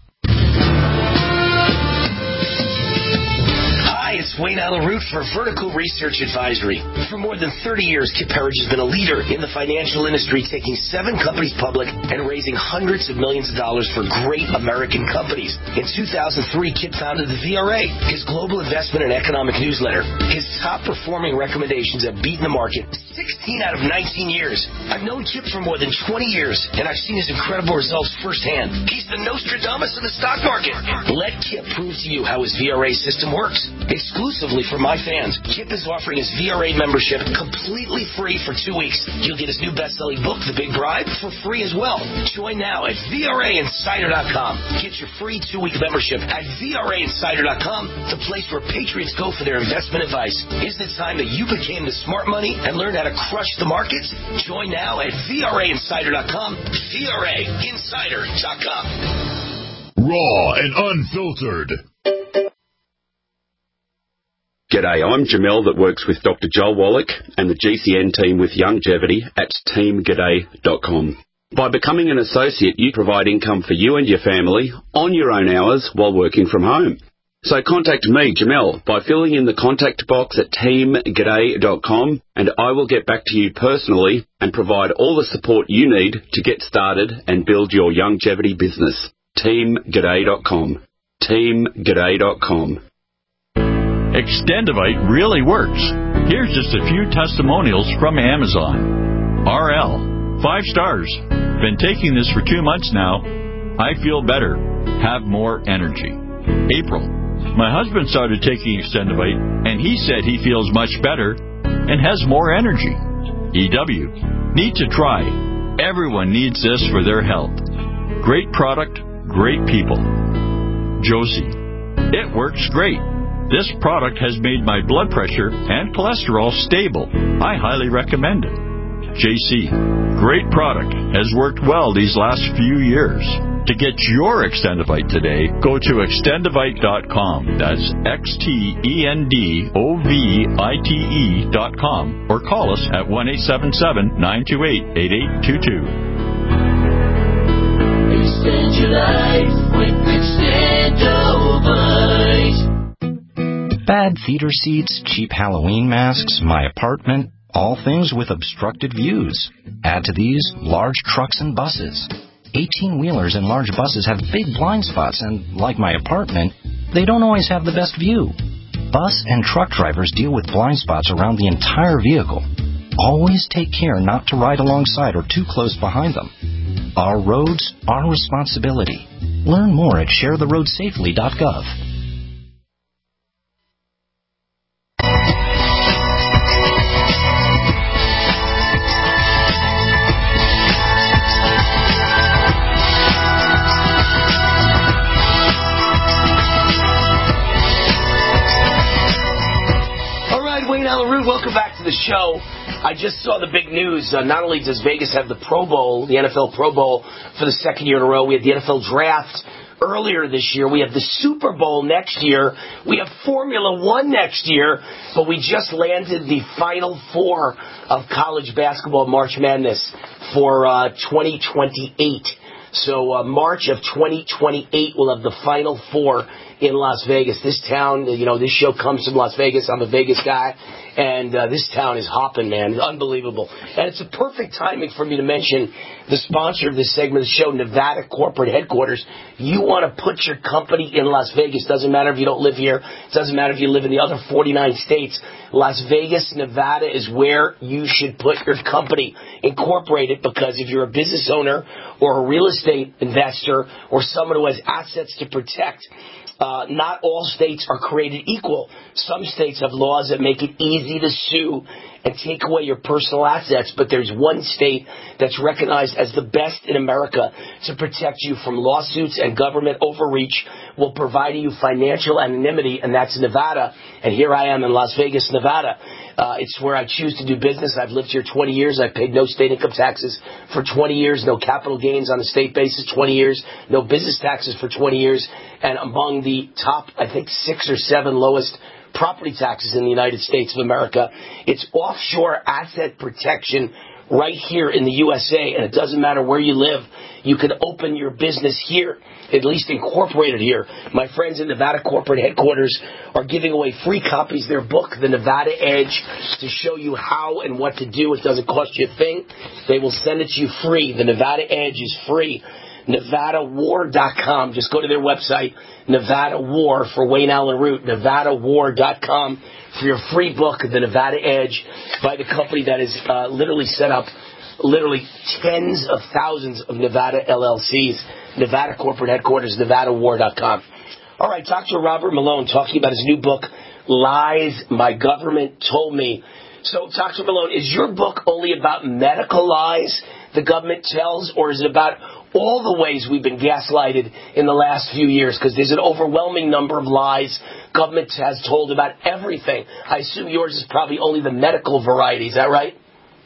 Hi, it's Wayne Allen Root for Vertical Research Advisory. For more than 30 years, Kip Herridge has been a leader in the financial industry, taking 7 companies public and raising hundreds of millions of dollars for great American companies. In 2003, Kip founded the VRA, his global investment and economic newsletter. His top-performing recommendations have beaten the market 16 out of 19 years. I've known Kip for more than 20 years, and I've seen his incredible results firsthand. He's the Nostradamus of the stock market. Let Kip prove to you how his VRA system works. Exclusively for my fans, Kip is offering his VRA membership completely free for 2 weeks. You'll get his new best-selling book, The Big Bribe, for free as well. Join now at VRAinsider.com. Get your free 2-week membership at VRAinsider.com, the place where patriots go for their investment advice. Isn't it time that you became the smart money and learned how to crush the markets? Join now at VRAinsider.com, VRAinsider.com. Raw and unfiltered. G'day, I'm Jamel that works with Dr. Joel Wallach and the GCN team with Longevity at teamg'day.com. By becoming an associate, you provide income for you and your family on your own hours while working from home. So contact me, Jamel, by filling in the contact box at teamg'day.com, and I will get back to you personally and provide all the support you need to get started and build your longevity business. teamg'day.com. teamg'day.com. Extendivite really works. Here's just a few testimonials from Amazon. RL, 5 stars. Been taking this for 2 months now. I feel better. Have more energy. April, my husband started taking Extendivite, and he said he feels much better and has more energy. EW, need to try. Everyone needs this for their health. Great product, great people. Josie, it works great. This product has made my blood pressure and cholesterol stable. I highly recommend it. JC, great product. Has worked well these last few years. To get your Extendivite today, go to extendivite.com. That's XTENDOVITE.com, or call us at 1-877-928-8822. Extend your life with Extendovite. Bad theater seats, cheap Halloween masks, my apartment, all things with obstructed views. Add to these large trucks and buses. 18-wheelers and large buses have big blind spots, and like my apartment, they don't always have the best view. Bus and truck drivers deal with blind spots around the entire vehicle. Always take care not to ride alongside or too close behind them. Our roads, our responsibility. Learn more at sharetheroadsafely.gov. Welcome back to the show. I just saw the big news. Not only does Vegas have the Pro Bowl, the NFL Pro Bowl, for the second year in a row, we had the NFL Draft earlier this year. We have the Super Bowl next year. We have Formula One next year. But we just landed the Final Four of college basketball March Madness for 2028. So March of 2028, we'll have the Final Four in Las Vegas. This town, this show comes from Las Vegas. I'm a Vegas guy. And this town is hopping, man. It's unbelievable. And it's a perfect timing for me to mention the sponsor of this segment of the show, Nevada Corporate Headquarters. You want to put your company in Las Vegas. Doesn't matter if you don't live here. It doesn't matter if you live in the other 49 states. Las Vegas, Nevada is where you should put your company. Incorporate it, because if you're a business owner or a real estate investor or someone who has assets to protect, not all states are created equal. Some states have laws that make it easy to sue and take away your personal assets, but there's one state that's recognized as the best in America to protect you from lawsuits and government overreach, will provide you financial anonymity, and that's Nevada. And here I am in Las Vegas, Nevada. It's where I choose to do business. I've lived here 20 years. I've paid no state income taxes for 20 years, no capital gains on a state basis 20 years, no business taxes for 20 years, and among the top, I think, 6 or 7 lowest property taxes in the United States of America. It's offshore asset protection right here in the USA, and it doesn't matter where you live. You can open your business here, at least incorporated here. My friends in Nevada Corporate Headquarters are giving away free copies of their book, The Nevada Edge, to show you how and what to do. It doesn't cost you a thing. They will send it to you free. The Nevada Edge is free. NevadaWar.com. Just go to their website, Nevada War for Wayne Allen Root, NevadaWar.com for your free book, The Nevada Edge, by the company that has literally set up tens of thousands of Nevada LLCs. Nevada Corporate Headquarters, NevadaWar.com. All right, Dr. Robert Malone talking about his new book, Lies My Government Told Me. So, Dr. Malone, is your book only about medical lies the government tells, or is it about all the ways we've been gaslighted in the last few years? Because there's an overwhelming number of lies government has told about everything. I assume yours is probably only the medical variety. Is that right?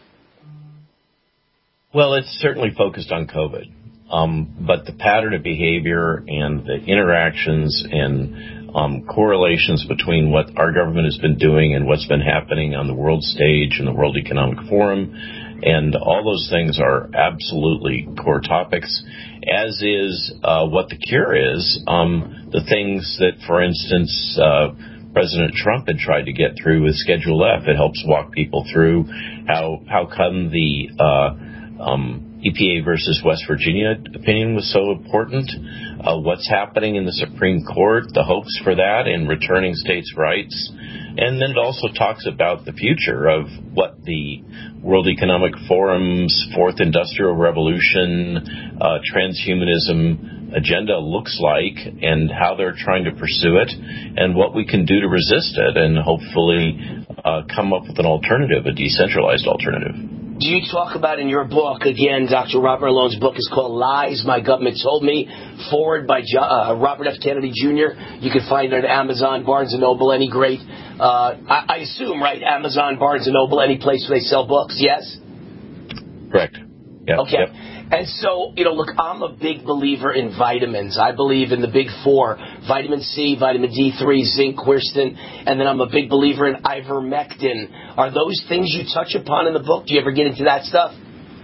Well, it's certainly focused on COVID. But the pattern of behavior and the interactions and correlations between what our government has been doing and what's been happening on the world stage and the World Economic Forum And all those things are absolutely core topics, as is what the cure is. The things that, for instance, President Trump had tried to get through with Schedule F. It helps walk people through how come the EPA versus West Virginia opinion was so important, what's happening in the Supreme Court, the hopes for that in returning states' rights. And then it also talks about the future of what the World Economic Forum's Fourth Industrial Revolution, transhumanism agenda looks like and how they're trying to pursue it and what we can do to resist it and hopefully come up with an alternative, a decentralized alternative. Do you talk about in your book, again, Dr. Robert Malone's book is called Lies, My Government Told Me, forward by Robert F. Kennedy Jr. You can find it at Amazon, Barnes & Noble, any great, I assume, right, Amazon, Barnes & Noble, any place where they sell books, yes? Correct. Yep. Okay. Yep. And so, look, I'm a big believer in vitamins. I believe in the big four, vitamin C, vitamin D3, zinc, quercetin, and then I'm a big believer in ivermectin. Are those things you touch upon in the book? Do you ever get into that stuff?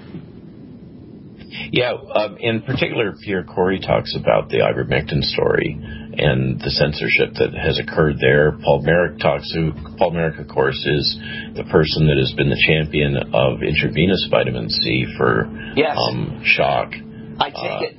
Yeah, in particular, Pierre Corey talks about the ivermectin story and the censorship that has occurred there. Paul Merrick, of course, is the person that has been the champion of intravenous vitamin C for shock. I take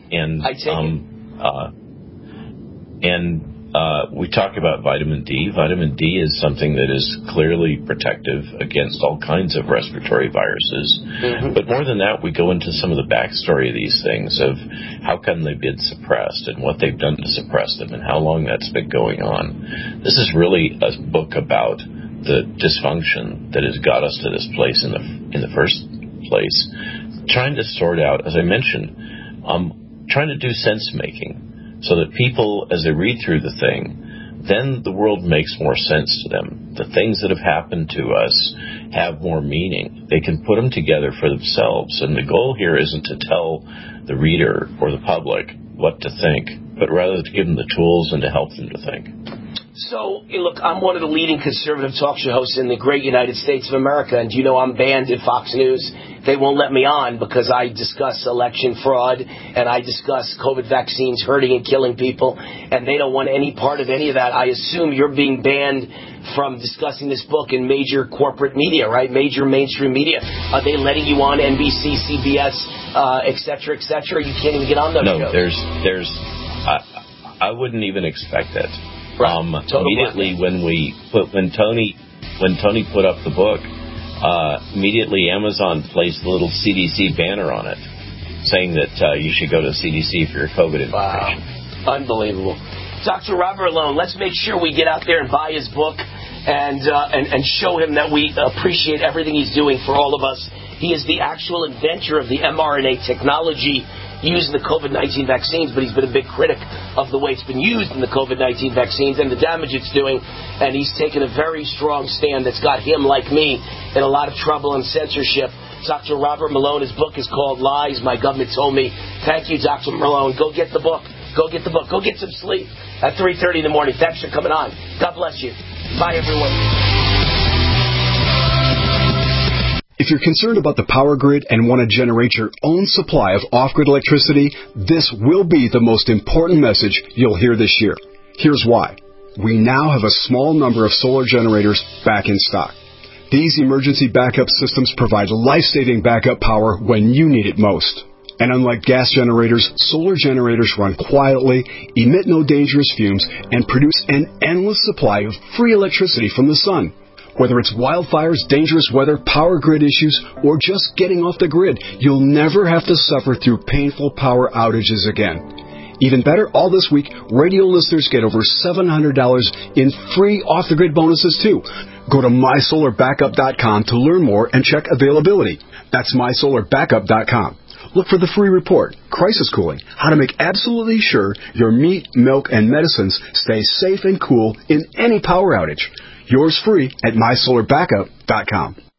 it. We talk about vitamin D. Vitamin D is something that is clearly protective against all kinds of respiratory viruses. Mm-hmm. But more than that, we go into some of the backstory of these things, of how come they've been suppressed and what they've done to suppress them and how long that's been going on. This is really a book about the dysfunction that has got us to this place in the first place, trying to sort out, as I mentioned, trying to do sense-making, so that people, as they read through the thing, then the world makes more sense to them. The things that have happened to us have more meaning. They can put them together for themselves. And the goal here isn't to tell the reader or the public what to think, but rather to give them the tools and to help them to think. So, look, I'm one of the leading conservative talk show hosts in the great United States of America, and you know I'm banned at Fox News. They won't let me on because I discuss election fraud and I discuss COVID vaccines hurting and killing people, and they don't want any part of any of that. I assume you're being banned from discussing this book in major corporate media, right? Major mainstream media. Are they letting you on NBC, CBS, et cetera, et cetera? You can't even get on those shows. No, I wouldn't even expect it. Immediately when Tony put up the book, immediately Amazon placed a little CDC banner on it, saying that you should go to CDC for your COVID information. Wow, unbelievable. Dr. Robert Malone, let's make sure we get out there and buy his book and show him that we appreciate everything he's doing for all of us. He is the actual inventor of the mRNA technology used in the COVID-19 vaccines, but he's been a big critic of the way it's been used in the COVID-19 vaccines and the damage it's doing, and he's taken a very strong stand that's got him, like me, in a lot of trouble and censorship. Dr. Robert Malone, his book is called Lies, My Government Told Me. Thank you, Dr. Malone. Go get the book. Go get the book. Go get some sleep at 3:30 in the morning. Thanks for coming on. God bless you. Bye, everyone. If you're concerned about the power grid and want to generate your own supply of off-grid electricity, this will be the most important message you'll hear this year. Here's why. We now have a small number of solar generators back in stock. These emergency backup systems provide life-saving backup power when you need it most. And unlike gas generators, solar generators run quietly, emit no dangerous fumes, and produce an endless supply of free electricity from the sun. Whether it's wildfires, dangerous weather, power grid issues, or just getting off the grid, you'll never have to suffer through painful power outages again. Even better, all this week, radio listeners get over $700 in free off-the-grid bonuses, too. Go to mysolarbackup.com to learn more and check availability. That's mysolarbackup.com. Look for the free report, Crisis Cooling, how to make absolutely sure your meat, milk, and medicines stay safe and cool in any power outage. Yours free at mysolarbackup.com.